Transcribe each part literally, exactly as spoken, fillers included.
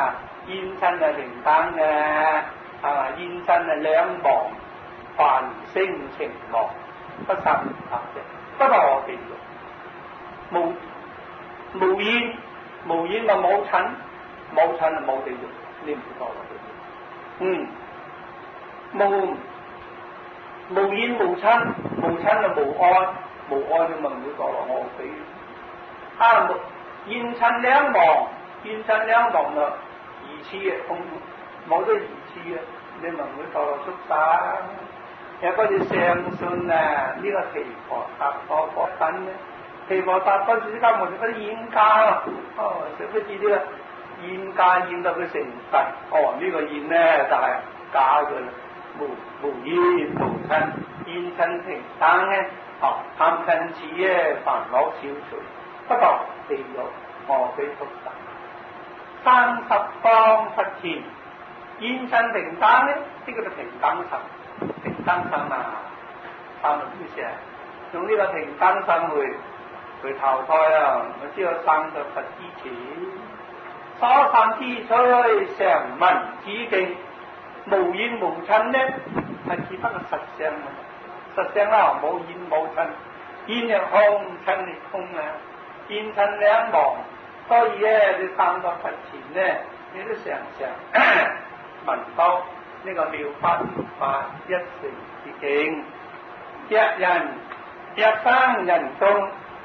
啊，煙親啊平等嘅，係嘛？煙親啊兩忘，凡聲情樂，不殺唔殺嘅，不墮地獄。無無煙，無煙就冇親，冇親就冇地獄，你唔會墮落地獄。嗯，無無煙無親，無親就無愛，無愛就咪唔會墮落餓死。啊，煙親兩忘，煙親兩忘啦。二次嘅空冇咗二次嘅，你咪唔會墮落畜生。有嗰啲相信啊，呢、這個毗婆達多果品咧，毗婆達多釋迦牟尼嗰啲煙家，哦，食不知呢個煙家煙到佢成佛，哦，這個、呢個煙咧就係、是、假嘅啦，無無煙無親，煙親平等咧，哦，貪嗔癡咧煩惱消除，不墮地獄餓死畜生。三十方佛前，煙親平等咧，呢個就平等心，平等心啊！三六之時，用呢個平等心去去投胎啊！我知道生咗佛之前，所散之趣常聞止境，無煙無親咧，係只不過實相啊！實相啦，冇煙冇親，煙亦空，親亦空啊！煙親兩忘。所以咧，你三個佛前咧，你都常常聞到呢個妙法妙法一成之境。一人一生人中，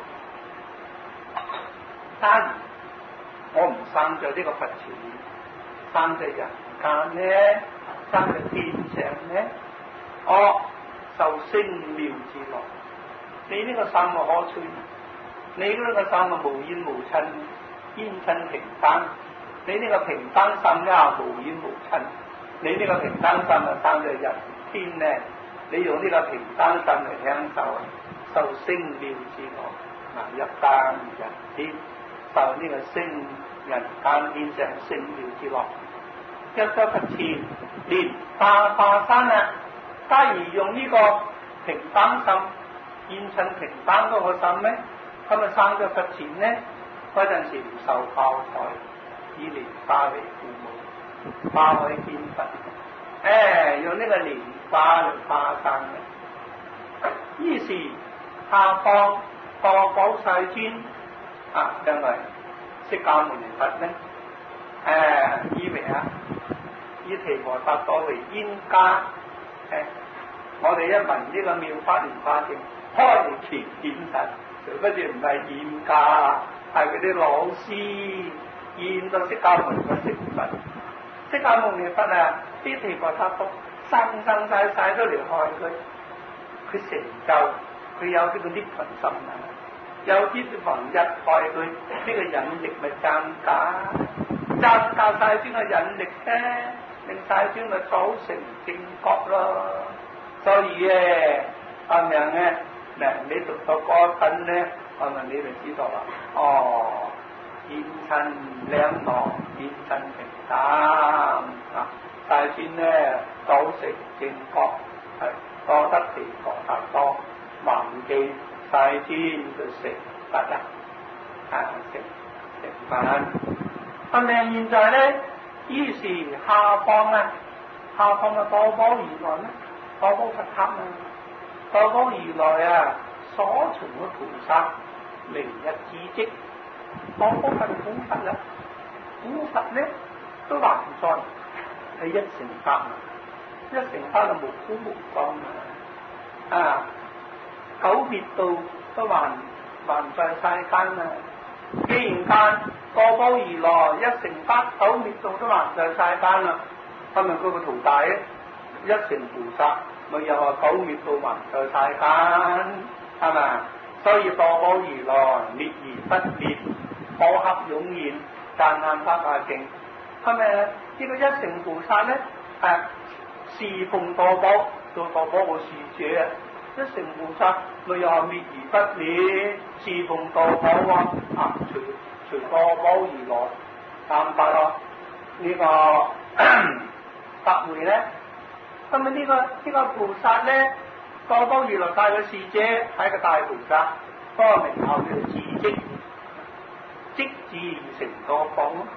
但我唔生在呢個佛前，生在人間咧，生在天上咧，我受聲妙之樂。你呢個心啊可趣，你呢個心啊無煙無親。煙親平等，你呢個平等心咧無煙無親，你呢個平等心啊生在人天咧，你用呢個平等心嚟享受啊，受聲妙之樂，嗱入間人天，受呢個聲人間天上聲妙之樂。一咗佛前，連化化身啊，假如用呢個平等心、煙親平等嗰個心咧，咁啊生咗佛前咧。嗰陣時唔受炮台，以蓮花為父母，花可以見佛。誒、哎，用呢個蓮花嚟化生嘅。於是下方個寶世尊啊，因為釋迦牟尼佛咧，誒、啊，以為啊，以毗婆達多為煙家。誒、啊，我哋一聞呢個妙法蓮花經，開其見實，殊不知唔係煙家。係佢啲老師見到釋迦牟尼佛成佛，釋迦牟尼佛啊，啲毗婆達多生生世世都嚟害佢，佢成就，佢有呢個涅槃心啊，有啲凡一害佢，呢、這個引力咪增加，增加晒邊個引力咧，令晒邊個組成正覺咯。所以咧，阿明咧，嗱你讀到嗰品咧。我問你就知道啦。哦，煙親兩忘，煙親平等啊！大尊咧組成正覺，係多得毗婆達多，忘記大尊就成佛啦，啊成成佛。咁你現在咧，於是下方啊，下方嘅多寶如來咧，多寶佛塔啊，多寶如來啊，所從嘅菩薩。明日之積，多寶佛古佛啦，古佛咧都還在，係一成法，一成法就無苦無光啊！啊，久滅度都還還在世間啊！既然間多寶如來一成法，久滅度都還在世間啦，咁咪嗰個徒弟咧一成菩薩，咪又話久滅度還在世間，係咪？所以多寶如來滅而不滅，可克湧現，讚歎法華經。係咪呢個一成菩薩咧？係侍奉多寶，做多寶個侍者啊！一成菩薩咪又係滅而不滅，侍奉多寶啊！啊，隨隨多寶如來三百咯，這個、呢個法會咧，咁啊呢個呢、這個菩薩咧？多寶如來帶個侍者係個大菩薩，嗰個名號叫智積，積智成多寶。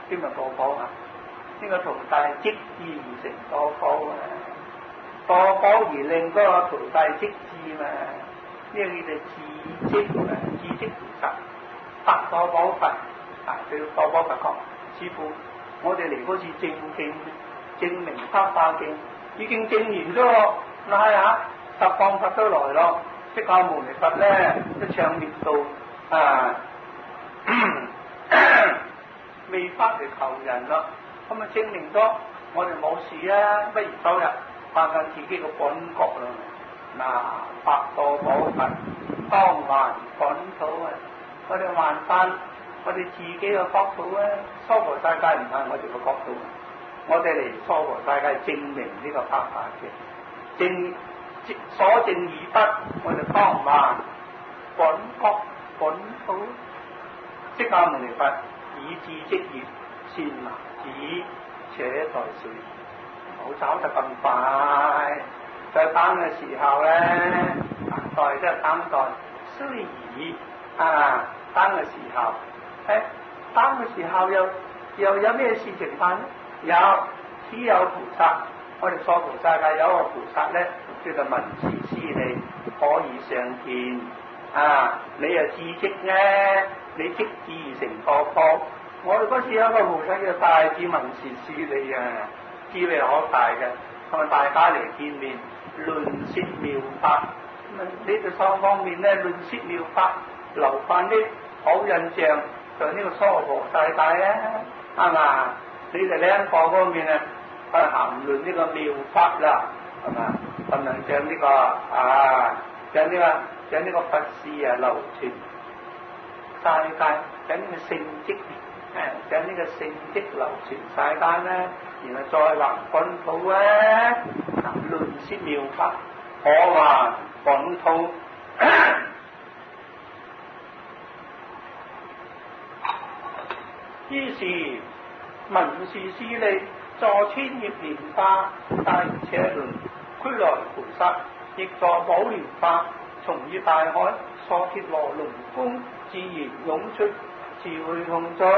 邊個果果啊？呢、這個徒弟即意而成果果啊！果果而令嗰個徒弟即智嘛，呢、這個叫做智積啊，智積菩薩。白果果佛啊，佢果果佛講，師父，我哋嚟嗰次證經證明黑化經，已經證完咗咯，嗱下十方佛都來咯，釋迦牟尼佛咧一唱念道啊，未翻嚟求人咯，咁啊證明咗我哋冇事啊，不如收入翻緊自己個本國咯。嗱，白果果佛當還本土啊，我哋還翻我哋自己嘅國土啊，娑婆世界唔係我哋嘅國土，我哋嚟娑婆世界證明呢個法法嘅證所證而不，我哋當還本國本土。釋迦牟尼佛以智積業，善男子且在少年，唔好走得咁快。在等嘅時候咧，待即係等待雖已啊，等嘅時候，誒，等嘅時候又又有咩事情辦呢？有只有菩薩，我哋娑婆世界有一個菩薩咧，叫做文殊師利，可以上見啊！你又智積咧？你即智而成果果。我哋嗰次有一個菩薩叫大智文殊師利啊，智力好大嘅，同埋大家嚟見面論説妙法。咁啊，呢個雙方面咧論説妙法，留翻啲好印象，就呢個娑婆世界啊，係嘛？你哋兩個方面啊，去談論呢個妙法啦，係嘛？咁能將呢個啊，將呢個將呢個佛事啊流傳世界，將呢個聖蹟，誒，將呢個聖蹟流傳世間咧，然後再還本土啊，論説妙法，可還本土。於是文殊師利坐千葉蓮花，大如車輪，俱來菩薩亦坐寶蓮花，從於大海疏鐵羅龍宮，自然湧出智慧空中。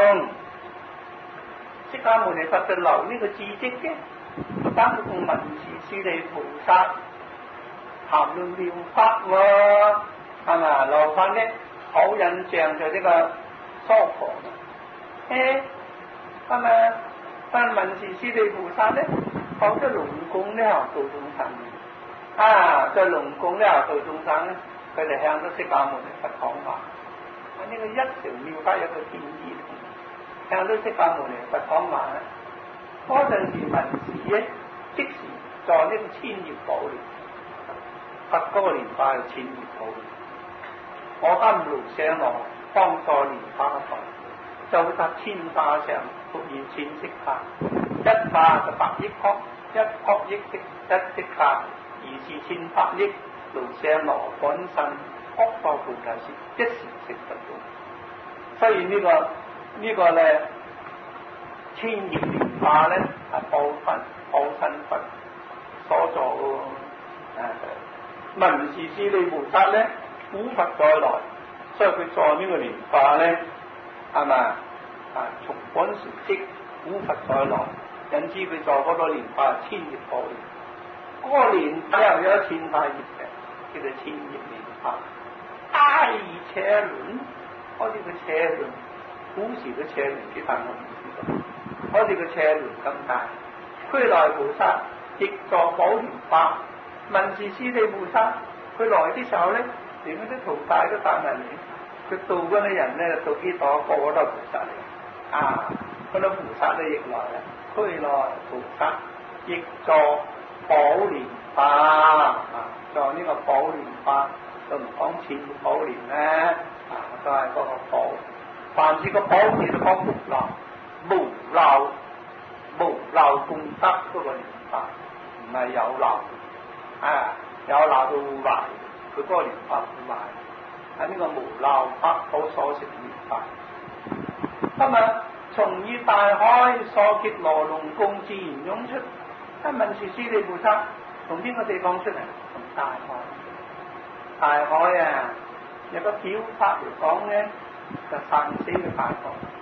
釋迦牟尼佛就留呢個智積嘅，單同文殊師利菩薩談論妙法喎，係嘛？留翻啲好印象就呢個娑婆。誒，咁啊，但文殊師利菩薩咧，放咗龍宮咧度眾生，啊，在龍宮咧度眾生咧，佢哋向咗釋迦牟尼佛講話。啊，呢個一條妙法有個建議，向咗釋迦牟尼佛講話咧，嗰陣時文殊咧即時在呢個千葉寶蓮，佛嗰個蓮花係千葉寶蓮，我今盧舍羅幫助蓮花台。就得千化上復現千色法，一化就百億顆，一顆億的一色法，而是千百億盧舍羅本身惡報菩提時一時成佛咗。所以、這個這個、呢個呢個咧千葉蓮花咧係報佛報身佛所做嘅。文殊師利菩薩咧古佛再來，所以佢做呢個蓮花咧。係嘛？啊，從本時即古佛再來，引致佢做嗰個蓮花千葉寶蓮，嗰、那個蓮花又有一千塊葉嘅，叫做千葉蓮花。大如車輪，好似個車輪，古時嘅車輪幾大我唔知道，好似個車輪咁大。俱來菩薩亦坐寶蓮花，文殊師利菩薩佢來的時候咧，連嗰啲徒弟都帶埋嚟。佢度嗰啲人咧，度幾多個個都係菩薩嚟，啊！嗰啲菩薩咧亦來啦，俱來菩薩亦坐寶蓮花，啊！坐呢個寶蓮花，都唔講千葉寶蓮咧，啊！都係嗰個寶，凡是個寶字都講無漏，無漏無漏功德嗰個蓮花，唔係有漏，啊！有漏到壞，佢嗰個蓮花唔壞。喺呢個無漏法寶所成蓮花，今日從於大海疏鐵羅龍宮自然湧出。喺文殊師利菩薩從邊個地方出嚟？從大海。大海啊，有個表法嚟講咧，就生死嘅大海。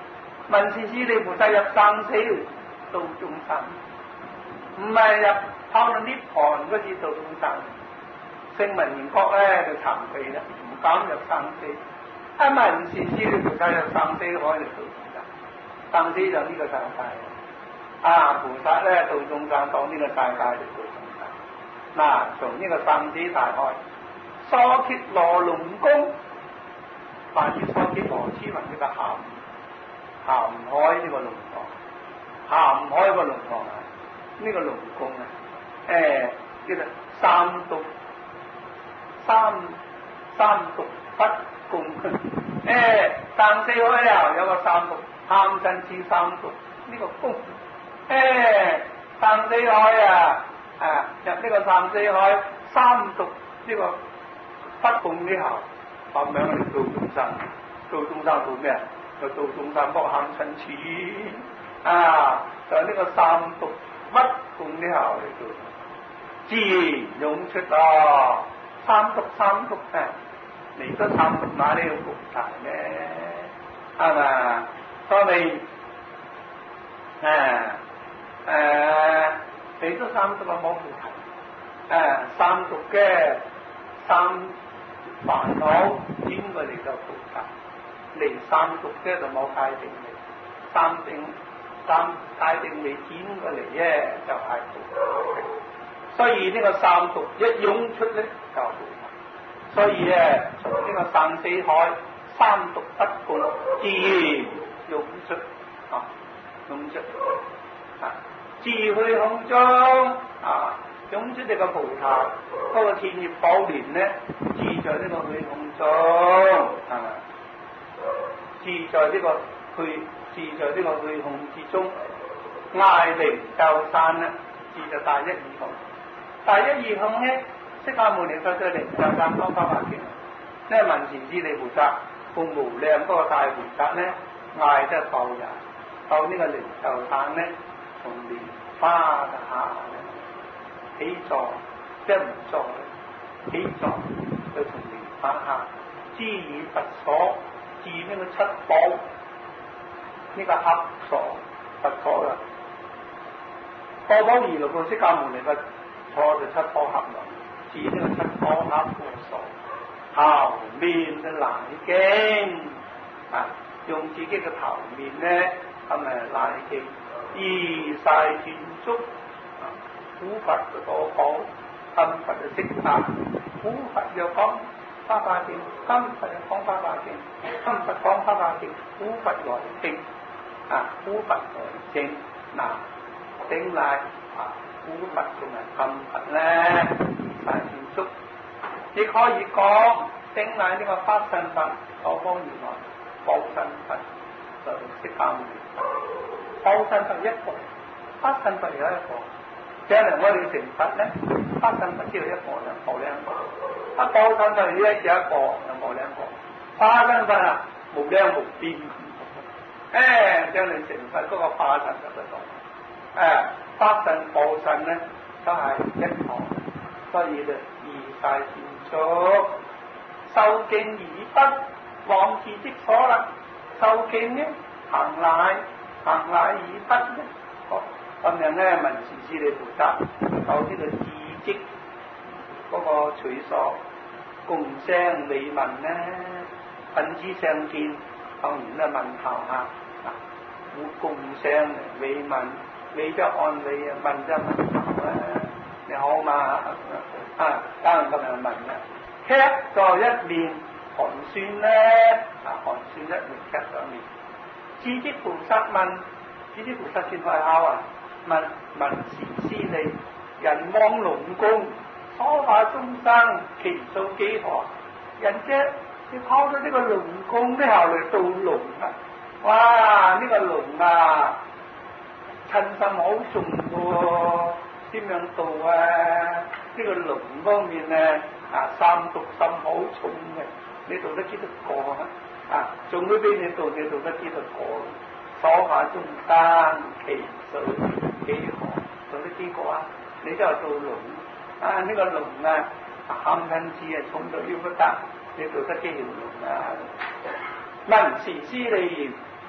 文殊師利菩薩入生死度眾生，唔係入拋到涅槃嗰次度眾生。聲聞緣覺咧就慚愧啦，唔敢入生死。啊，文殊師利菩薩入生死海嚟度眾生，生死就呢個世界。啊，菩薩咧度眾生當呢個世界嚟度眾生。嗱、啊，從呢個生死大海，娑竭羅龍宮，凡以娑竭羅之文呢個鹹鹹海呢個龍堂，鹹海個龍堂啊，呢、這個龍宮啊，誒、欸、叫做三毒三三毒不共，誒、欸、生死海啊有個三毒，貪嗔癡三毒呢、這個宮，誒、欸、生死海啊啊入呢個生死海三毒呢、這個不共之後，咁樣嚟度眾生，度眾生做咩啊？就度眾生不貪嗔癡啊！就呢個三毒不共之後嚟做，自然湧出啊！三毒三毒啊！嚟咗三毒哪裡有菩薩咧？係嘛？當你誒誒嚟咗三毒啊冇菩薩，誒三毒嘅三煩惱點會嚟到菩薩？嚟三毒嘅就冇界定嚟，三定三界定未點過嚟啫，就係菩薩。所以呢個三毒一湧出咧就菩薩。所以咧從呢個生死海三毒不共，自然湧出啊，湧出啊，自去空中啊，湧出呢個菩薩嗰、那個千葉寶蓮咧，自在呢個虛空中啊。自在呢、這個去，自在呢個虛空之中，嗌靈鷲山咧，自在大一二空。大一二空咧，釋迦牟尼佛在靈鷲山講法華經，呢文殊師利菩薩共無量嗰個大菩薩咧，嗌得度人到呢個靈鷲山咧，從蓮花下起座，即係唔坐起座，就從蓮花下知以佛所。至呢個七寶，呢、這個黑座佛座啦，多寶二六個釋迦牟尼佛坐就七寶合龍，至呢個七寶黑座，頭面嘅乃經啊，用自己嘅頭面咧，咁誒乃經，二晒轉足啊，古佛嘅多寶，今佛嘅釋法，古佛又講。花華經，今佛講花華經，今佛講花華經，古佛來證啊，古佛來證嗱，頂禮啊，古佛同埋今佛咧，大善足，亦可以講頂禮呢個法身佛，我方如來，報身佛就釋迦牟尼，報身佛一個，法身佛有一個。將來我哋成佛咧，法身佛只有一個就冇兩個，啊報身佛呢一隻一個就冇兩個，法身佛啊無量無邊，誒將來成佛嗰個法身就得到，誒法身報身咧都係一個，所以就二晒善足，受敬已畢，往自即所啦，受敬咧行乃行乃已畢咧。咁樣咧，文殊師利菩薩有呢個智積嗰個取所，共聲理問咧，品之相見，當然咧問候下，啊，共聲理問，理就安慰啊，問就問候啊，你好嘛？啊，當然咁樣問啦，劇在一面，寒酸咧，啊，寒酸一面劇上面，智積菩薩問，智積菩薩先開口啊！問文殊師利，人望龍宮，所化眾生，其數幾何？人啫，你拋咗呢個龍宮之後嚟到龍啊！哇！呢、這個龍啊，親心好重喎，點樣度啊？呢、這個龍方面咧，啊三毒心好重嘅，你度得幾多個啊？啊，仲會俾你度，你度得幾多個？所化眾生，其數幾何？做得幾個啊？你就係做龍啊！呢、這個龍啊，貪嗔癡啊，重到要不得，你做得幾條龍啊？文殊師利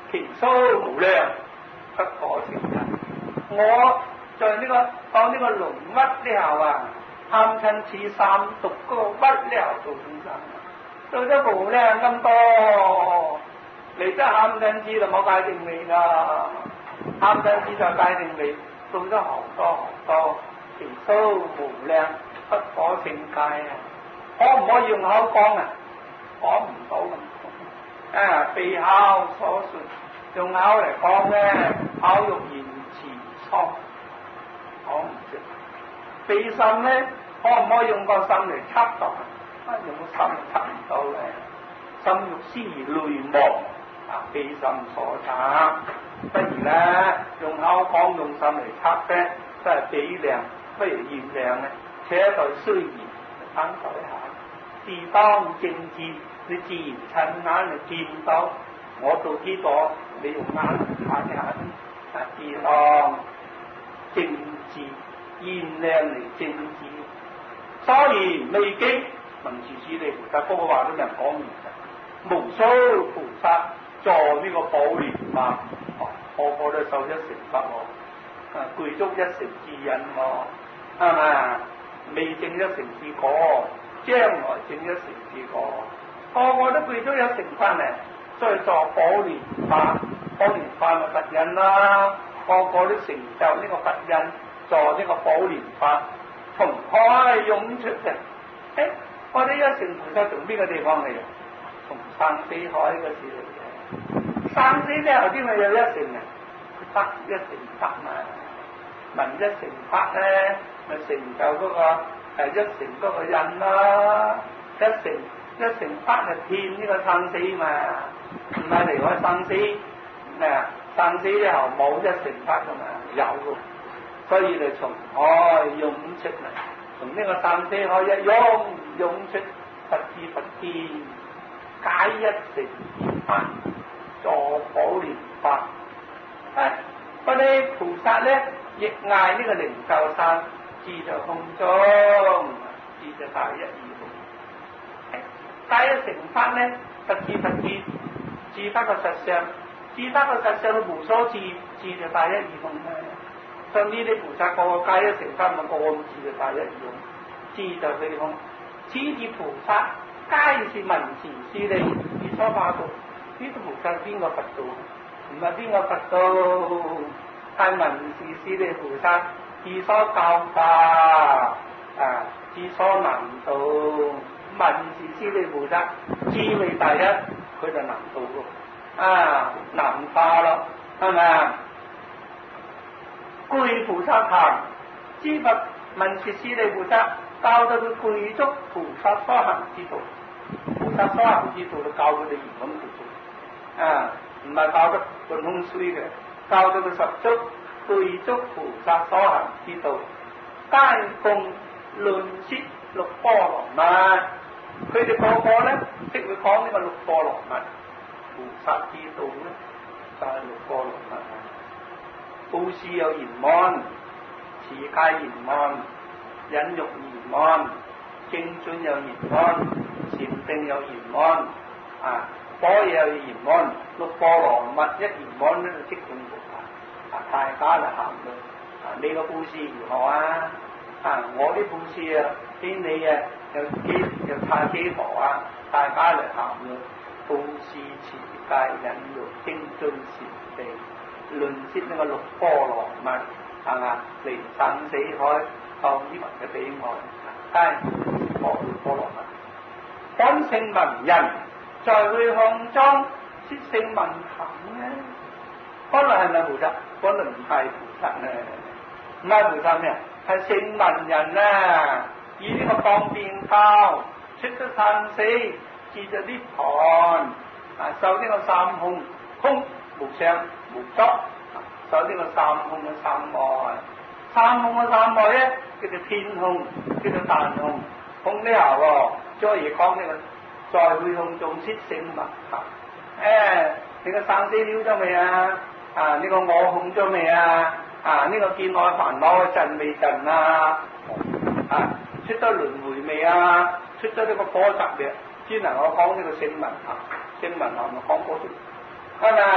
其數無量，不可勝計。我在呢、這個當呢個龍屈之後啊，貪嗔痴三毒嗰個屈了做眾生，做咗無量咁多，嚟得貪嗔痴就冇界定你啦，貪嗔痴就界定你，做咗好多好多，其數無量，不可勝計啊！可唔可以用口講啊？講唔到咁多啊！被口所說，用口嚟講咧，口欲言辭倉，講唔出。被心咧，可唔可以用個心嚟測度啊？用個心測唔到嘅，心欲思慮忘啊，被心所測。不如咧，用口講，用心嚟測咧，真係比量不如驗量咧。且在雖然參考一下，自當正見，你自然親眼嚟見到。我做呢個，你用眼睇一下，啊，自當正知，驗量嚟正知。所以未經文殊師利菩薩嗰個話都人講完嘅，無數菩薩在呢個寶蓮花，個個都受一成佛喎，啊，具足一成智引喎，係咪？未證一成智果，將來證一成智果，個個都具足一成翻嚟，所以作寶蓮花，寶蓮花咪佛印啦，個個都成就呢個佛印，作呢個寶蓮花，從海湧出嘅。誒，我哋一成菩薩從邊個地方嚟啊？從生死海嗰時嚟嘅。生死之後邊咪有一成啊？得一成得嘛，聞一成得咧。咪成就嗰、那個係一成嗰個印啦，一成一成不係騙呢個生死嘛，唔係離開生死，咩啊？生死之後冇一成不噶嘛，有嘅，所以就從海湧出嚟，從呢個生死海一湧湧出，佛智佛見，解一成不，助寶蓮花。啊，嗰啲菩薩咧，亦嗌呢個靈鷲山。智在空中，智在大一義空。大一成法咧，佛智佛見，智法個實相，智法個實相佢無所智，智在大一義空咧。所以呢啲菩薩個個皆一成法，咪個個咁智在大一義空，智在虛空。此啲菩薩皆是文殊師利而所化度。呢啲菩薩邊個佛道？唔係邊個佛道？係文殊師利菩薩。自所教化啊，自所能度，文殊師利菩薩智慧第一，佢就能度咯，啊，能化咯，係咪啊？具菩薩行，知佛文殊師利菩薩教到佢具足菩薩所行之道，菩薩所行之道就教佢哋如咁去做，啊，唔係教得半空虛嘅，教到佢十足。具足菩薩所行之道，皆共論説六波羅蜜。佢哋個個咧，識會講呢個六波羅蜜。菩薩之道咧，就係、是、六波羅蜜。布施有圓滿，持戒圓滿，忍辱圓滿，精進有圓滿，禪定有圓滿，啊，般若有圓滿。六波羅蜜一圓滿咧，就即共菩薩。啊！大家嚟行咯，啊！你個布施如何啊？啊！我啲布施啊，比你啊又幾又差幾多啊？大家嚟行咯，布施持戒忍辱精進禪定，論説呢個六波羅蜜，係嘛？離生死海，當依雲嘅彼岸，皆波六波羅蜜。本性文人，在虛空中説性文行咧。本來係咪菩薩？本來唔係菩薩咧，唔係菩薩咩？係聖文人啊！以呢個方便教出咗生死，至咗涅槃啊！受呢個三空，空無相無作，受呢個三空嘅三愛。三空嘅三愛咧，叫做天空，叫做大空。空呢下喎，再而講呢個在虛空中説聖文行。誒，你個生死了咗未啊？啊！呢、這個我控咗未啊？啊！呢、這個見愛煩惱盡未盡啊？啊！出咗輪迴未啊？出咗呢個波集嘅，專能我講呢個聖文行，聖文行咪講嗰啲，係咪啊？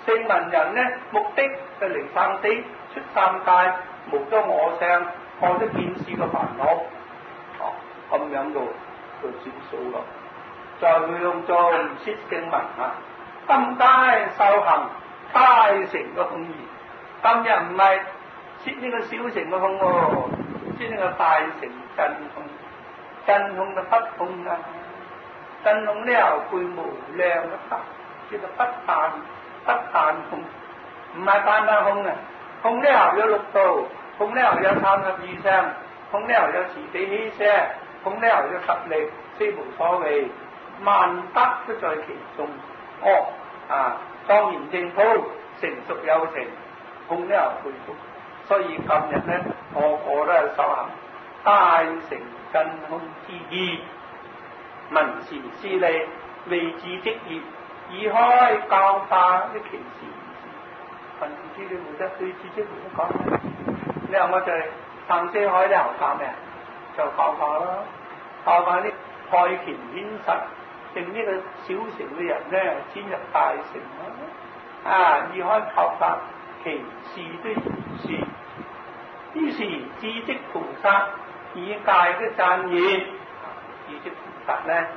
聖文人呢，目的就嚟生死出三界，無咗我相，破咗見思嘅煩惱。哦，咁樣就就算數咯。再會用做唔切聖文啊，今街修行大乘嘅空義。今日唔係切呢個小乘嘅空喎，切呢個大乘真空。真空就不空啊！真空了具無量嘅法，叫做不但不但空，唔係單單空啊！空了有六道，空了有三十二相，空了有慈悲喜捨，空了有十力，四無所謂，萬德都在其中。哦啊，莊嚴正土，成熟有成，空了具足。所以今日咧，個個都係修行大乘真空之義，文善師利，為自職業，以開教化的其事。文知你冇得對自己冇得講咩？你話我就係撐四海，你又教咩？就教化咯，教化啲開權顯實，令呢個小乘嘅人咧遷入大乘咯。啊，以開教化其事的如是。於是智積菩薩以戒的讚言，智積菩薩咧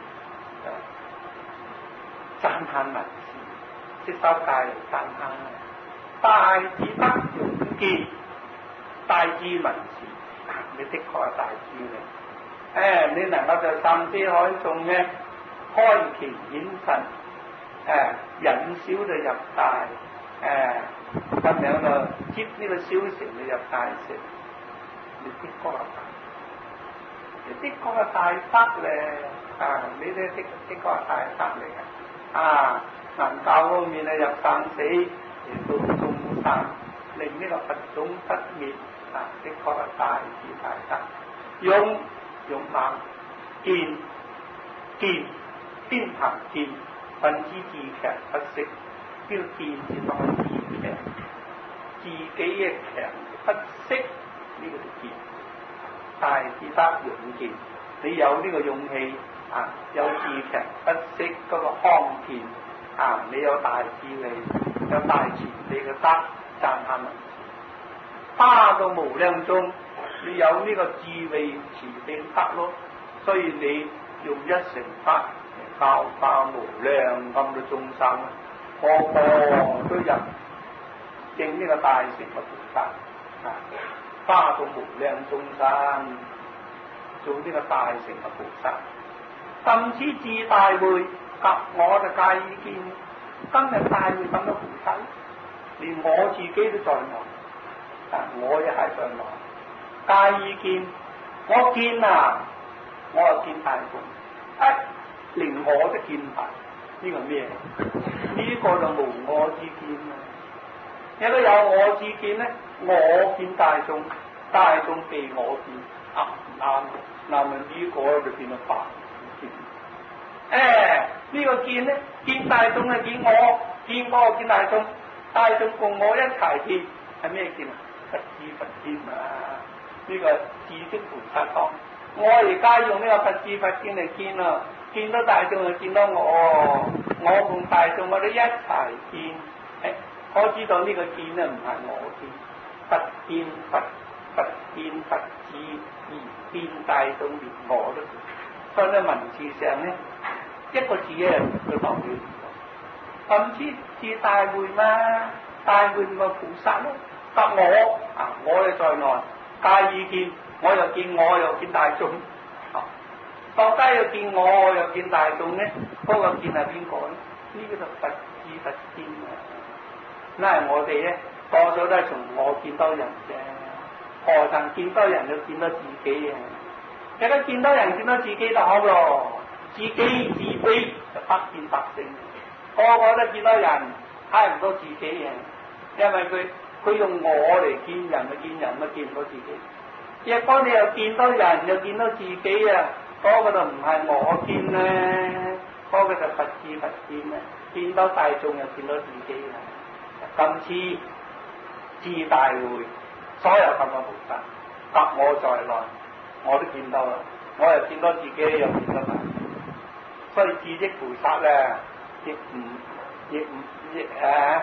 就讚歎文士，即修戒嚟讚歎。大智德勇健，大智文士，你的確係大智嚟。誒、哎，你能夠在三四海中咧開其顯神，誒、哎、引小就入大，誒、哎、咁樣就接呢個小乘就入大乘，你的確係大，你的確係大德咧，啊，你呢的的確係大德嚟嘅，啊，能教方面啊入生死。到眾生令呢個佛種不滅啊！的確係大智大德，勇勇猛健健邊行健，分之自強不息。呢個健字當係自強，自己嘅強不息，呢、這個就健。大智德勇健，你有呢個勇氣啊，有自強不息嗰個康健。啊！你有大智慧，有大慈悲嘅德，讚歎文士，花到無量中，你有呢個智慧慈悲德咯，所以你用一乘法嚟教化無量咁多眾生，個個都入證呢個大乘嘅菩薩，啊！花到無量眾生，做呢個大乘嘅菩薩，甚至自大會。及我就介意見，今日大會咁多菩薩，連我自己都在內，啊，我亦係在內。介意見，我見啊，我又見大眾，哎，連我都見大，呢、這個咩？呢、這個就無我之見啊！如果有我之見咧，我見大眾，大眾被我見，啱唔啱？嗱，咪呢個就變咗法。誒，呢個見咧，見大眾係見我，見我見大眾，大眾共我一齊見，係咩見啊？佛智佛見啊！呢、這個智積菩薩講，我而家用呢個佛智佛見嚟見啊，見到大眾就見到我，我同大眾我哋一齊見。誒，我知道呢個見咧唔係我見，佛見佛，佛見佛智而見大眾連我都見，所以咧文字上咧。一個字咧，佢代表甚至自大會嘛，大會個菩薩咯，得我啊，我哋在內，介意見，我又見我又見大眾，啊，到底又見我又見大眾咧，嗰、那個見係邊個咧？呢、這個就佛智佛見啊！嗱，我哋咧多數都係從我見到人啫，何曾見到人就見到自己啊？大家見到人見到自己就好咯。自己自卑就不見不正，個個都見到人睇唔到自己嘅，因為佢佢用我嚟見人，咪見人咪見唔到自己。若果你又見到人又見到自己啊，嗰、那個就唔係我見咧，嗰、那個就佛智佛見啊，見到大眾又見到自己啊。今次自大會，所有咁嘅菩薩，得我在內，我都見到啦，我又見到自己又見到大眾。所以智積菩薩咧，亦唔亦唔亦誒，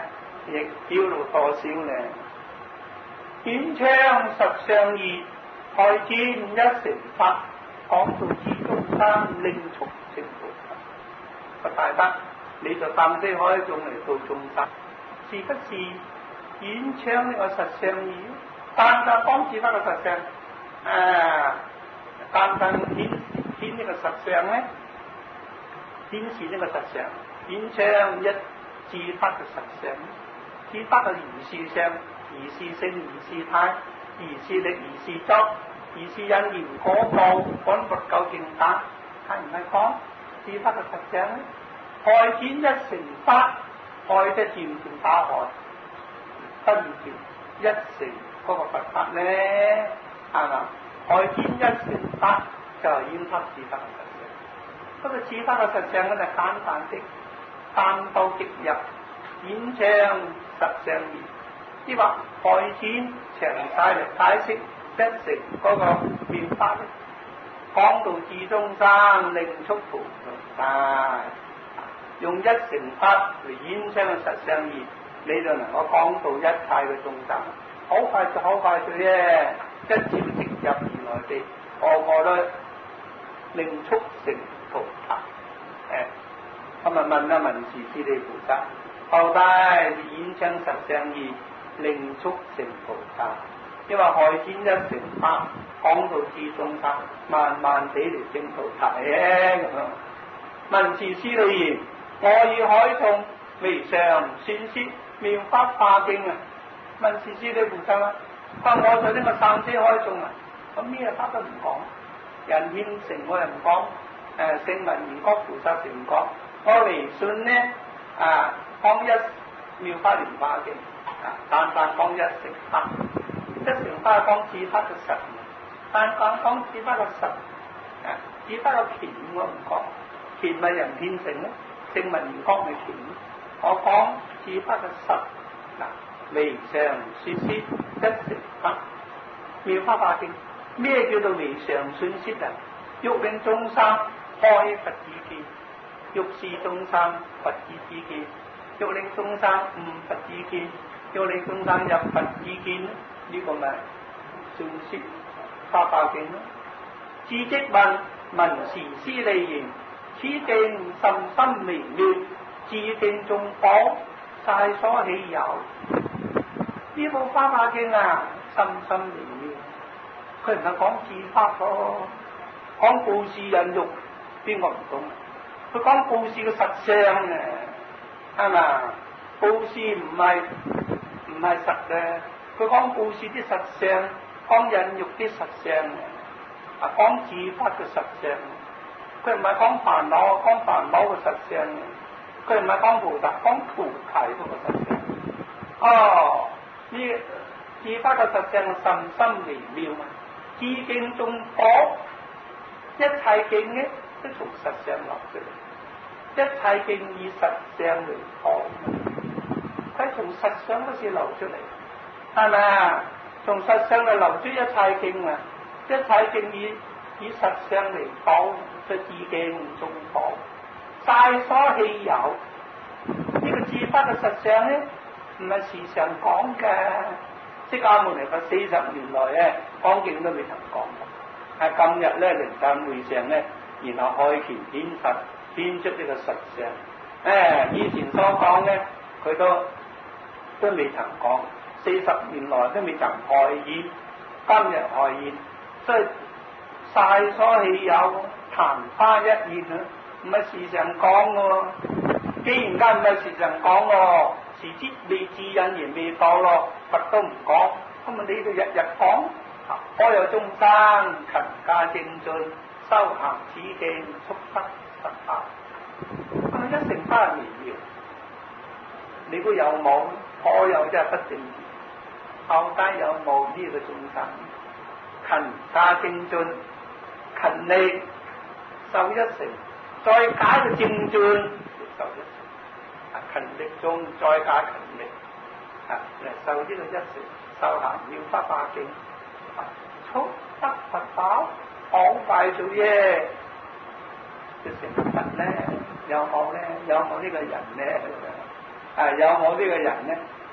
亦表露多少呢？演唱十相義，開展一乘法，講到至中山，令速成菩薩。不大得，你就當四海眾嚟到中山，是不是演唱呢個實相義？單單講至得個實相，啊，單單顯顯呢個實相咧，顯示呢個實相，演唱一至得嘅實相，至得嘅如是相。如是性，如是態，如是力，如是作，如是因緣果報，本不究竟達，係唔係講至得嘅實相咧？開展一乘法，開得漸漸打開，不如一乘嗰個佛法咧，係嘛？開展一乘法就係演得至得嘅實相。不過至得嘅實相咧就簡單的，單刀直入，演唱實相義。即係話開展詳細嚟解釋一乘嗰個妙法咧，講到至中山，令速菩薩，用一乘法嚟演唱嘅實相義，你就能夠講到一切嘅眾生，好快就好快就啫，一朝直入而來地，個個都令速成菩薩。誒，我咪問下文殊師利菩薩，後代演唱實相義，令速成菩薩，因為開展一乘法，講到至中山，慢慢地嚟證菩薩嘅咁樣。文殊師利言：我以海眾微常宣説妙法華經啊！文殊師利菩薩啊，話我在呢個三世海眾啊，咁咩法都唔講，人天成我又唔講，誒聲聞緣覺菩薩就唔講，我微信呢啊講一妙法蓮華經。單單講一乘法，一乘法講至得嘅實，單單講至得嘅實，啊，至得嘅權我唔講，權咪人天成咧，聲聞緣覺咪權，我講至得嘅實，嗱，微常宣説一乘法，妙法華經，咩叫做微常宣説啊？欲令眾生開佛智見，欲示眾生佛智之見，欲令眾生悟佛智見。要你眾生入佛智見，呢、這個咪宣説法華經咯。智即問文殊師利言：此經甚深微妙，智經眾寶晒所稀有。呢部法華經啊，深深微妙，佢唔係講智法咯，講故事引喻，邊個唔懂？佢講故事嘅實相嘅，係嘛？故事唔係。唔係實嘅，佢講故事啲實相，講引喻啲實相，啊講智法嘅實相，佢唔係講煩惱，講煩惱嘅實相，佢唔係講菩薩，講菩提嗰個實相。哦，呢智法嘅實相甚深微妙啊！智經眾寶，一切經呢都從實相流出嚟，一切經以實相嚟講。佢從實相嗰時流出嚟，係咪啊？從實相嚟流出一切經啊！一切經以以實相嚟講，出智經眾寶，晒所稀有。呢、這個智法嘅實相咧，唔係時常講嘅。釋迦牟尼佛四十年來咧，講經都未曾講嘅。係今日咧，靈感會上咧，然後開權顯實，顯出呢個實相。誒、哎，以前所講咧，佢都。都未曾講，四十年來都未曾開演，今日開演，所以晒所稀有，曇花一現啊，唔係時常講喎。既然間唔係時常講喎，時節未至引而未到咯，佛都唔講，咁啊你哋日日講，我有眾生勤加精進，修行此經，速得實法，咁啊一乘法微妙，你估有冇？我有真係不正義，後代有冇呢個眾生勤加精進，勤力受一乘，再加個精進受一乘，啊勤力中再加勤力，啊嚟受呢個一乘，受行妙法華經，啊速得佛寶，好快做嘢，就成佛咧？有冇咧？有冇呢個人咧？啊有冇呢個人咧？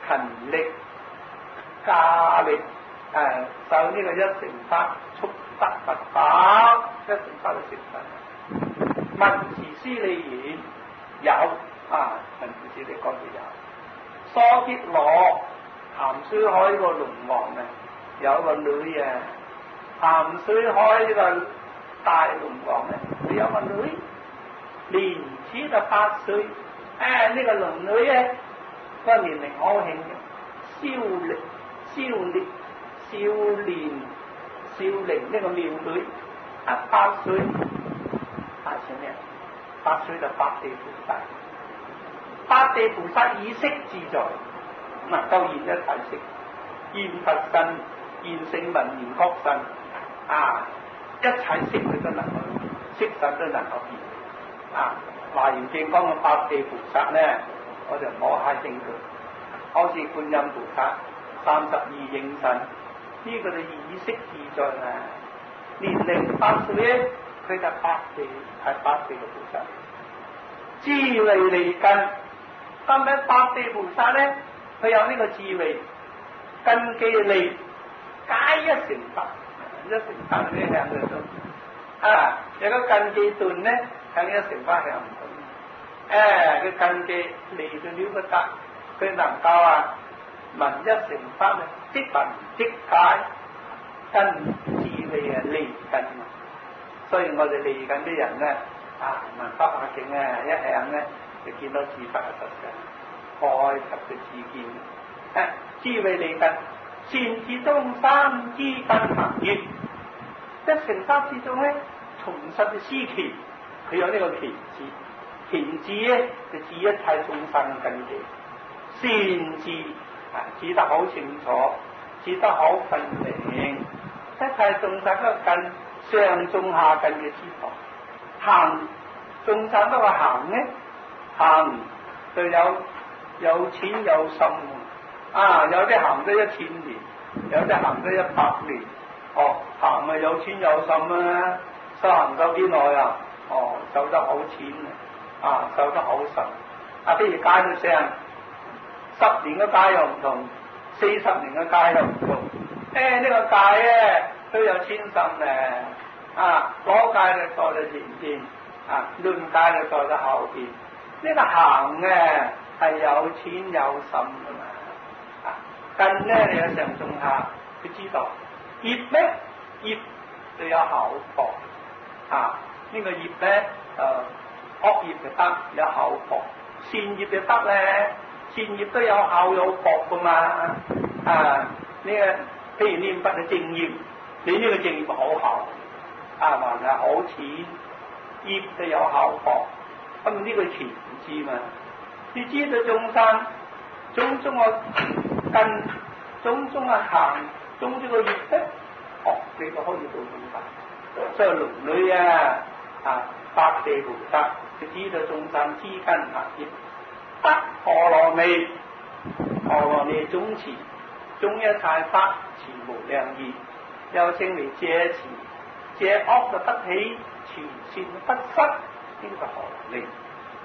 勤力加力，誒受呢個一乘法速得佛法，一乘法嘅成分。文字師利言有啊，文字師利講嘅有。疏結羅鹹水海個龍王啊，有個女啊，鹹水海呢個大龍王咧，佢有個女，年只就八歲。啊！呢、這個龍女咧，個年齡好輕嘅，少力、少力、少年、少齡呢個妙女，一八歲，八歲咩？八歲就八地菩薩，八地菩薩以色自在，能夠現一體色，現佛身、現聖聞、現覺身，啊！一切色佢都能夠，色身都能夠現，啊！華嚴經講嘅八地菩薩咧，我就摸下證據，好似觀音菩薩三十二應身，呢、這個就以色自在啊！年齡八歲咧，佢就八地係八地嘅菩薩，智慧利根。咁喺八地菩薩咧，佢有呢個智慧根基利，皆一乘法，一乘法咩向佢都啊！有個根基頓咧，向一乘法向唔到。誒，佢根基嚟到了不得，佢能夠啊聞一乘法咧，即聞即解，根智慧啊利根。所以我哋利根啲人咧，啊聞法華經啊，一向咧就見到自法嘅實相，開及嘅自見。誒、啊，智慧利根，善至中三知根行業，一乘法之中咧，重實嘅思期，佢有呢個期字。善智咧就治一切眾生嘅根基，善智啊治得好清楚，治得好分明，一切眾生嗰個根上中下根嘅知覺，行眾生嗰個行咧行就有有淺有深啊，有啲行咗一千年，有啲行咗一百年，哦行咪有淺有深啊，修行咗幾耐啊？哦走得好淺啊！啊，受得好深，啊，譬如戒咗成十年嘅戒又唔同，四十年嘅戒又唔同。誒、哎，呢、這個戒咧都有千心咧，啊，攞戒就坐在前邊，啊，論戒就坐在後邊。呢、這個行咧係有淺有深噶嘛，啊，根咧你有上中下，佢知道。業咧業就有厚薄，啊，這個、業呢個業咧誒。惡業就得有厚薄，善業就得咧，善業都有厚有薄噶嘛。啊，呢、這個譬如念佛嘅正業，你呢個正業好厚，啊還係好淺，業就有厚薄，咁呢個前知嘛。你知道眾生種種嘅根，種種嘅行，種種嘅業咧，哦，你就可以做眾生。所以龍女啊，啊八地菩薩。佢知道眾生知根行業，得陀羅尼，陀羅尼總持，總一切法持無量義，又稱為借持，借惡就得起，持善不失，呢個陀羅尼。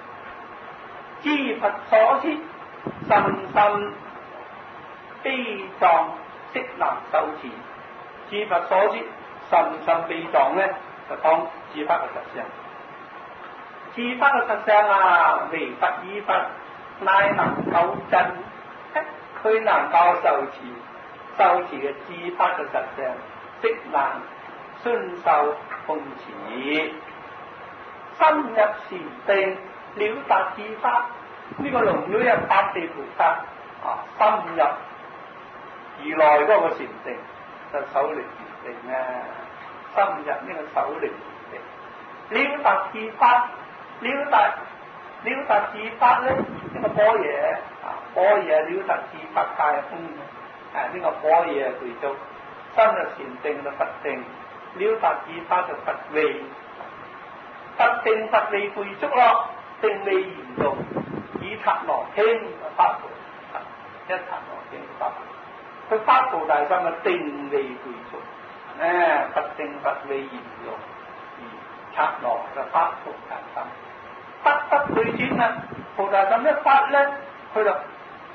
知佛所知，深深悲壯，悉能受持。知佛所知，深深悲壯咧，就當知法嘅實相。知法嘅實相啊，唯佛依佛，乃能夠真，佢能夠受持，受持嘅知法嘅實相，悉能遵守奉持，深入禪定，了達知法。呢、這個龍女係八地菩薩啊，深入如來嗰個禪定，就守離禪定啊，深入呢個守離禪定，了達知法。了達了達知法咧，呢、這個般若啊，般若了達知法界空嘅，啊呢、這個般若具足，深入禪定就佛定，了達知法就佛位，佛定佛位具足咯，定位嚴重，以剎那聽法部，一剎那聽法部，佢發菩提心嘅定位具足，誒佛定佛位嚴重，而剎那就發菩提心。得得對轉啊！菩提心一發咧，佢就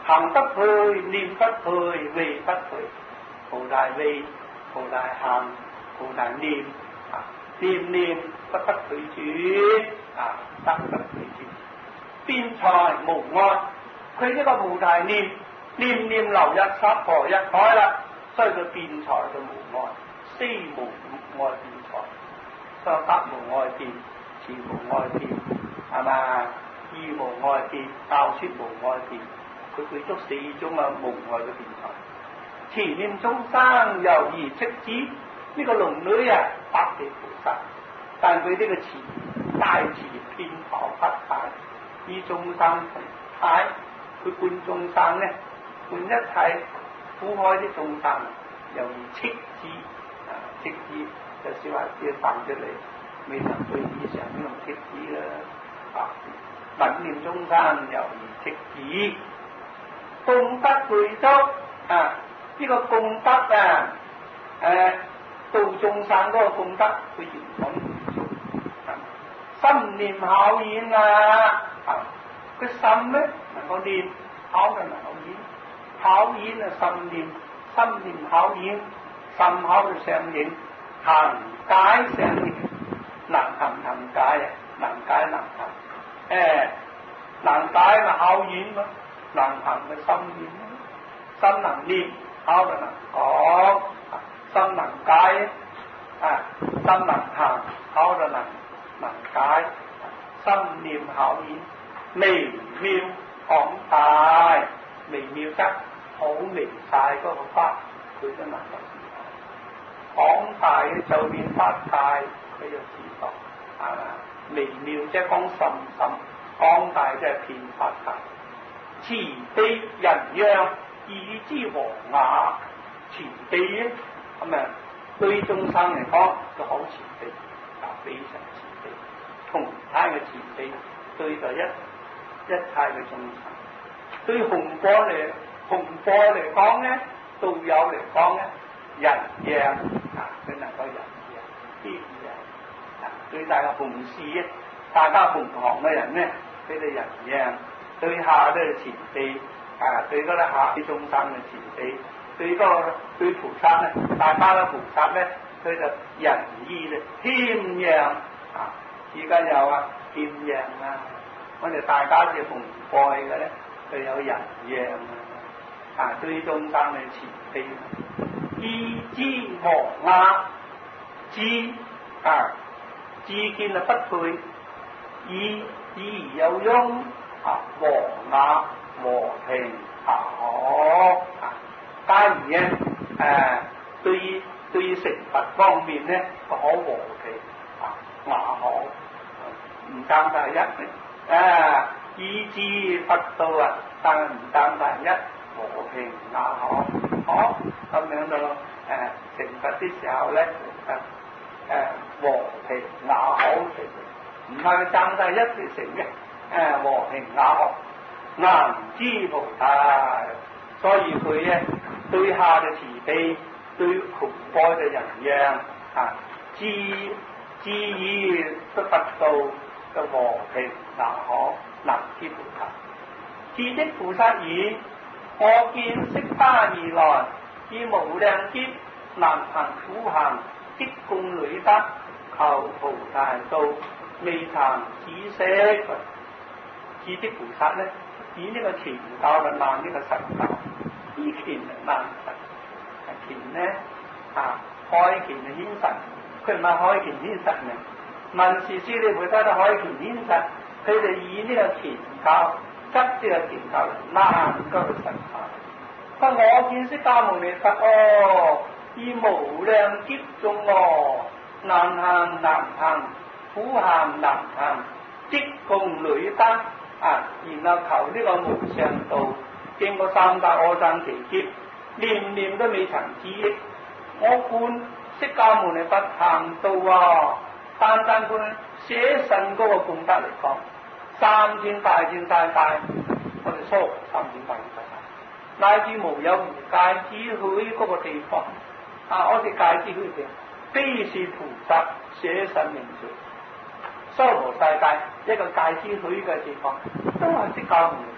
行不去，念不去，位不去。菩提位，菩提行，菩提念，啊，念念不得退轉，啊，得不退轉。邊財無礙，佢呢個菩提念，念念流入七河一海啦，所以佢辯財就無礙，思無礙辯財，所以得無礙辯，持無礙辯，係嘛？意無礙辯，教説無礙辯，佢具足四種嘅無礙嘅辯財。慈念眾生猶如赤子，呢、這個龍女啊，百地菩薩，但佢呢個慈大慈遍覆不解，以眾生睇，佢觀眾生呢，觀一切苦海啲眾生，猶如赤子，啊，赤子就少話啲生出嚟，未能對以上呢種赤子啦，啊，憫念眾生猶如赤子，功德具足，啊。呢個功德啊，誒度眾生嗰個功德，佢完全具足。心念考驗啊，佢心咧能夠念，考就能夠演，考演啊心念，心念考演，心考就上應，行解上應，能行行解啊，能解能行，誒能解咪考演咯，能行咪心念咯，心能念。考就能講，心能解，啊，心能行，考就能能解，心念考演，微妙廣大，微妙得好微晒嗰個法，佢都能夠知道。廣大嘅就變法大，佢就知道，係嘛？微妙即係講深深，廣大即係變法大，慈悲仁讓。以之和雅，慈悲咧，咁啊對眾生嚟講就好慈悲，啊非常慈悲，同態嘅慈悲對待一一切嘅眾生。對紅火嚟紅火嚟講咧，道友嚟講咧，仁讓啊，佢能夠仁讓謙讓啊，對大嘅紅事，大家同行嘅人咧，佢哋仁讓，對下都係慈悲。啊！對嗰啲下啲眾生嘅慈悲，對嗰、那個對菩薩咧，大家嘅菩薩咧，佢就仁義咧，謙讓啊！而家有啊謙讓啊，我哋大家嘅同愛嘅咧，佢有仁讓啊！啊，對眾生嘅慈悲，以之和雅，知啊，知見啊不退，以以而有用啊，和雅。和平啊好啊，假如咧誒對於對於成佛方面咧，可和平啊雅好，唔單單一誒以至佛道啊，但係唔單單一和平雅好，好咁樣到誒成佛啲時候咧誒誒和平雅好其實唔係單單一嚟成嘅誒和平雅好。難知菩提，所以佢咧對下嘅慈悲，對紅火嘅仁讓啊，知知以得佛道嘅和平嗱可難知菩提。智的菩薩言：我見悉他而來，以無量劫難行苦行，積供累德，求菩提道，未曾止息。智的菩薩咧。以呢個乾教嚟難呢個神教，以乾嚟難神。乾呢啊，開乾就顯神，佢唔係開乾顯神嘅。文殊師利菩薩都開乾顯神，佢哋以呢個乾教執呢個乾教嚟難嗰個神教。但我見釋迦牟尼佛哦，以無量劫中哦，難行難行，苦行難行，積供累德。啊，然後求呢個無上道，經過三大阿僧祇劫，念念都未曾知益。我觀釋迦牟尼佛行道啊，單單觀寫信嗰個功德嚟講，三千大千世界，我哋疏三千大千世界，乃至無有無界之許嗰個地方，啊，我哋界之許嘅，非是菩薩寫信明說。娑婆世界一個界之許嘅地方，都係釋迦牟尼佛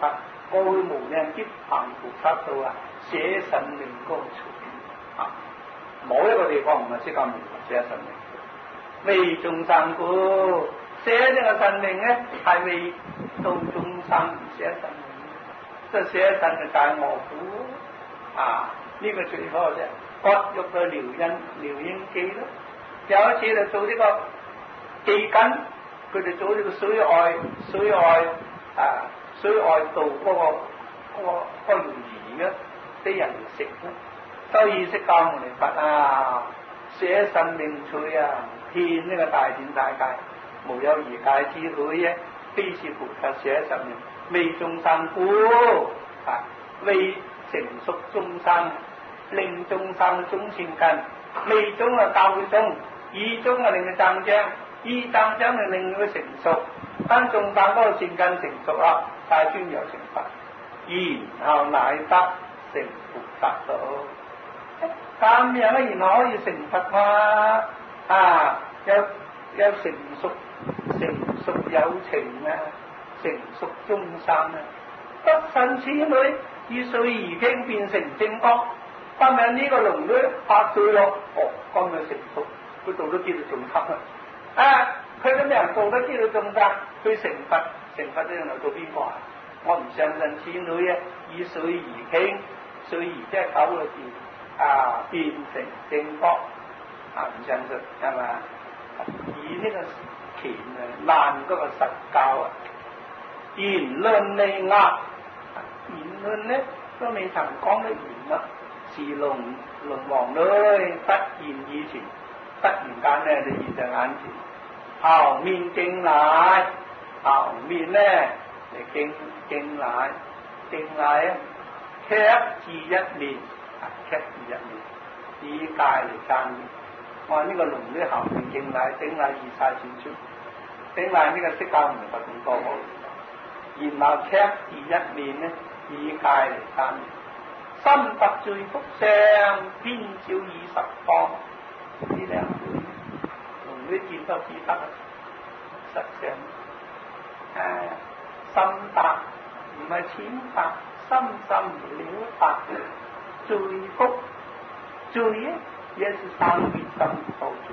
過去無量劫行菩薩道啊，捨生命光處啊，冇一個地方唔係釋迦牟尼佛捨生命。為眾生故，捨呢個生命咧係為度眾生而捨生命，即係捨生嘅大餓苦啊！呢、這個最多啫，割肉嘅療因療嬰記咯。有一次就做呢個記緊，佢哋做呢個水外水外啊水外道嗰、那個嗰、那個嗰條魚嘅，啲人嚟食咯。所以釋迦牟尼佛啊，捨生命趣啊，遍呢個大千世界，無有二界之許嘅，非是菩薩捨生命，為眾生故啊，為成熟眾生，令眾生種善根，為種啊教佢種，二種啊令佢增長，二增長就令佢成熟，當眾生嗰個善根成熟啦，大專有成佛，然後乃得成菩薩道。咁樣咧，然後可以成佛嘛？啊，有有成熟成熟有情啊，成熟眾生啊，得生此女以水而經變成正覺。今日呢個龍女八歲咯，哦，咁樣成熟，佢度都知道仲得啊！佢咁樣度都知道仲得，佢成佛成佛呢又做邊個啊？我唔相信此女啊，以水而經，水而即係九個字。啊，變成正覺啊！唔相信係嘛？以呢個權啊爛嗰個實教啊，言論未壓，言論咧都未曾講得完啦。是龍龍王女突然以前，突然間咧就現在眼前，後面敬禮，後面咧嚟敬敬禮，敬禮啊，卻至一面。劇入面，以戒嚟讚美。我話呢個龍呢後面敬禮，頂禮二晒前出，頂禮呢個釋迦牟尼佛咁多好。然後劇而一面呢，以戒嚟讚美。心拔罪福相，偏照二十方。呢兩句，龍呢見都只得實相。誒，心達唔係淺達，深深了達。罪福，罪也是三滅心宇宙罪，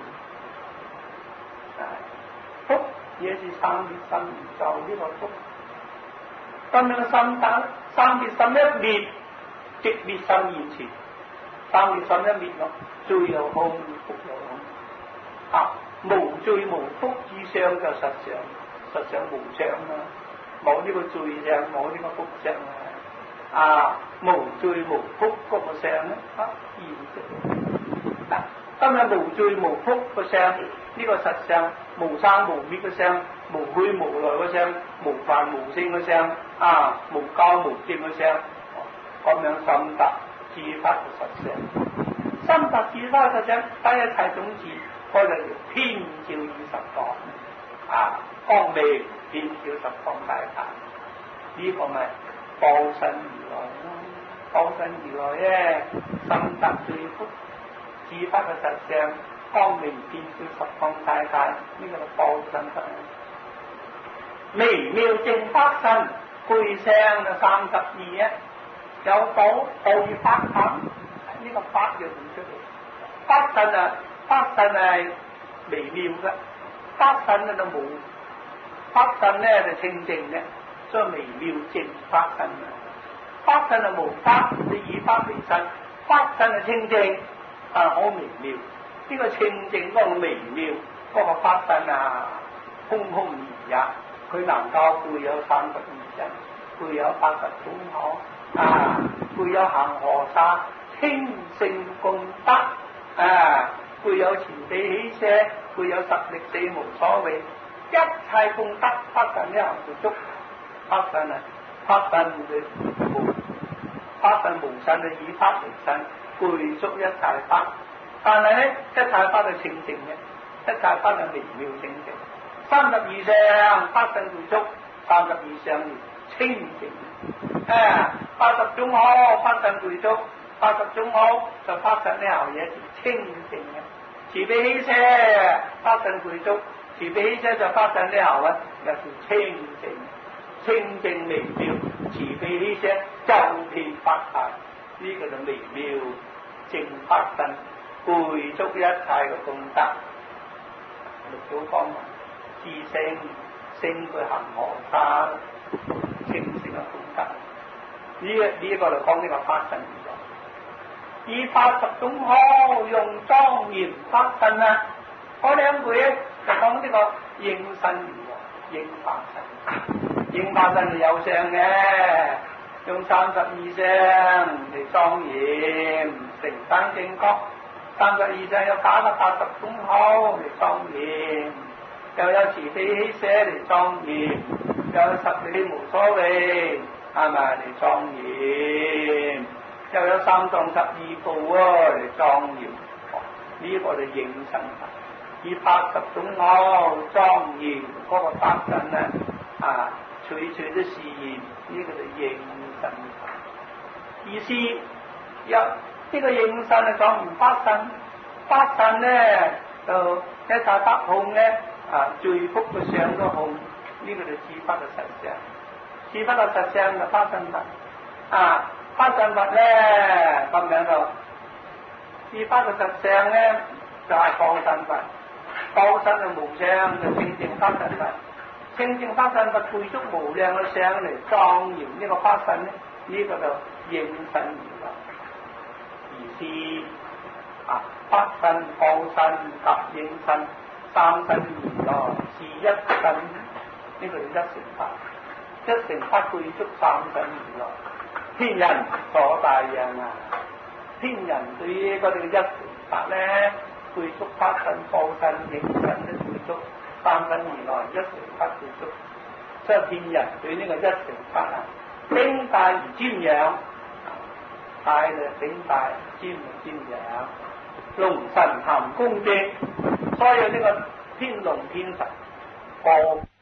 福也是三滅心宇宙呢個福。咁樣心達，三滅心一滅，即滅心現前。三滅心一滅咯，罪又空，福又空。啊，無罪無福之相就實相，實相無相啦，冇呢個罪相，冇呢個福相啊。啊，無罪無福嗰個相咧，啊，現實。嗱，今日無罪無福個相，呢、這個實相，無生無滅個相，無去無來個相，無凡無聖個相，啊，無垢無淨個相，咁樣心達自發嘅實相。心達自發嘅實相，得一切種子，嗰就叫偏照二十方，啊，光明偏照十方大壇，呢、這個咪。報身而來咯，報身而來咧，心達罪福，自發嘅實相，光明遍照十方世界，呢、這個係報身法。微妙正法身，配聲就三十二啊，有寶報法品，呢、這個法要唔出嚟。法身啊，法身係微妙嘅，法身咧就冇，法身咧就清淨嘅。所以微妙正法身啊，法身係無法，你以法為身，法身係清淨，啊好微妙。呢、這個清淨嗰個微妙，嗰、那個法身啊，空空而也，佢能夠具有三十二身，具有八十種可，啊，具有恒河沙，清勝功德，啊，具有前地起捨，具有實力四無所謂，一切功德，法身呢行具足。法身啊，法身嘅無，法身無身嘅以法為身，具足一切法。但係咧，一切法係清淨嘅，一切法係微妙清淨。三十二相，法身具足；三十二相清淨。誒，八十種好，法身具足；八十種好，就法身呢行嘢是清淨嘅。慈悲喜捨，法身具足；慈悲喜捨就法身呢行啊，又是清淨。清淨微妙， 慈悲喜捨，周遍法界，呢、這個就微妙正法身，具足一切嘅功德。六祖講話，自性性佢行何差，清淨嘅功德。呢一呢一個就講呢個法身而來。以八十種好用莊嚴法身啊！嗰兩句咧就講呢個應身而來，應法身。應法身係有相嘅，用三十二相嚟莊嚴，成三正覺。三十二相有假嘅八十種好嚟莊嚴，又有慈悲喜捨嚟莊嚴，又有十理無所謂係咪嚟莊嚴，又有三藏十二部啊嚟莊嚴。呢、這個就應身法。以八十種好莊嚴嗰個法身咧，啊，隨隨都示現，呢、這個就應身法。意思有呢、這個應身啊，莊嚴法身，法身咧就一剎得空咧，啊，最福嘅相都空，呢、這個就自法嘅實相。自法嘅實相就法身法，啊，法身法咧咁樣就自法嘅實相咧就係報身法。報身嘅無相就清淨法身法，清淨法身法配足無量嘅相嚟莊嚴呢個法身咧，呢、這個就應身而來。而是啊，法身、報身及應身三身而來，是一身，呢、這個叫一乘法。一乘法配足三身而來，天人所大人啊！天人對於嗰啲一乘法咧，配足法身、報身、應身都配足三身而來，一乘法配足。即係天人對呢個一乘法啊，頂大而瞻仰，大就頂大，瞻就瞻仰，龍神含恭敬，所以呢個天龍天神個。